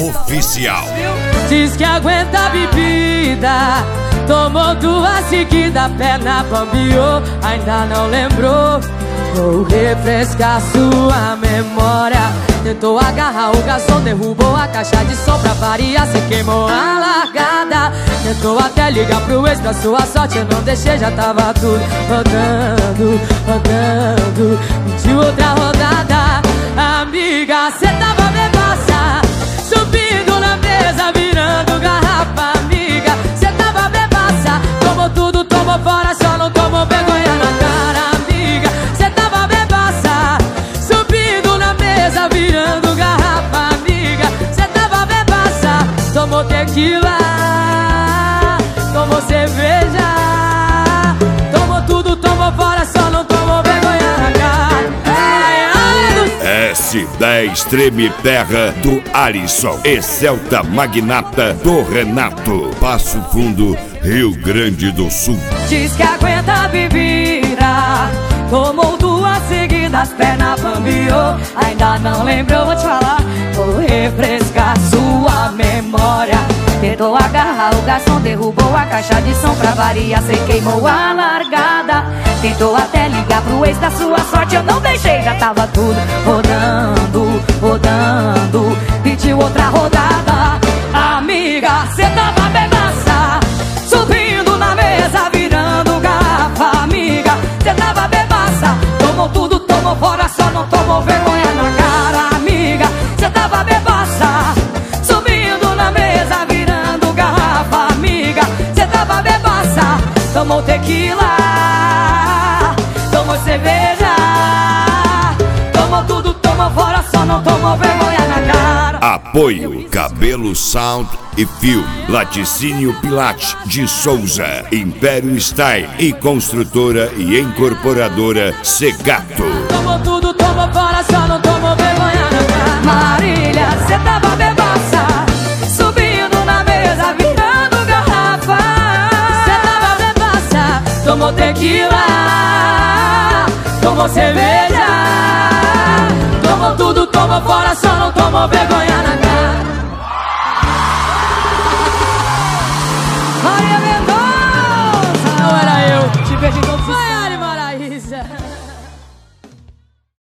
Oficial. Diz que aguenta a bebida, tomou 2 seguidas, perna bambiou, ainda não lembrou. Vou refrescar sua memória. Tentou agarrar o garçom, derrubou a caixa de som pra variar, cê queimou a largada. Tentou até ligar pro ex, pra sua sorte eu não deixei, já tava tudo rodando, rodando. Pediu outra rodada. Amiga, cê tava bebaça, subindo na mesa, virando garrafa. Amiga, cê tava bebaça, tomou tudo, tomou fora, só não tomou vergonha na cara. Amiga, cê tava bebaça, subindo na mesa, virando garrafa. Amiga, cê tava bebaça, tomou tequila, tomou cerveja, tomou tudo, tomou fora, só não tomou vergonha na cara. S10 Treme Terra do Alisson e Celta Magnata do Renato. Passo Fundo, Rio Grande do Sul. Diz que aguenta a bebida, tomou 2 seguidas, perna bambiou, ainda não lembrou, vou te falar. Vou refrescar sua memória. Tentou agarrar o garçom, derrubou a caixa de som pra variar, cê queimou a largada. Tentou até ligar pro ex, da sua sorte eu não deixei, já tava tudo rodando, rodando. Pediu outra rodada. Amiga, cê tava bebaça, subindo na mesa, virando garrafa. Amiga, cê tava bebaça, tomou tudo, tomou fora, só não tomou vergonha na cara. Amiga, cê tava bebaça, subindo na mesa, virando garrafa. Amiga, cê tava bebaça, tomou tequila, tomou cerveja, tomou tudo, tomou fora, só não tomou vergonha na cara. Apoio Cabelo Sound e Fio, Laticínio Pilate de Souza, Império Style e construtora e incorporadora Segato. Tomou tudo, tomou fora, só não tomou vergonha na cara. Marília, cê tava bebaça, subindo na mesa, virando garrafa. Cê tava bebaça, tomou tequila, tomou cerveja, tomou tudo, tomou fora, só não tomou vergonha na cara.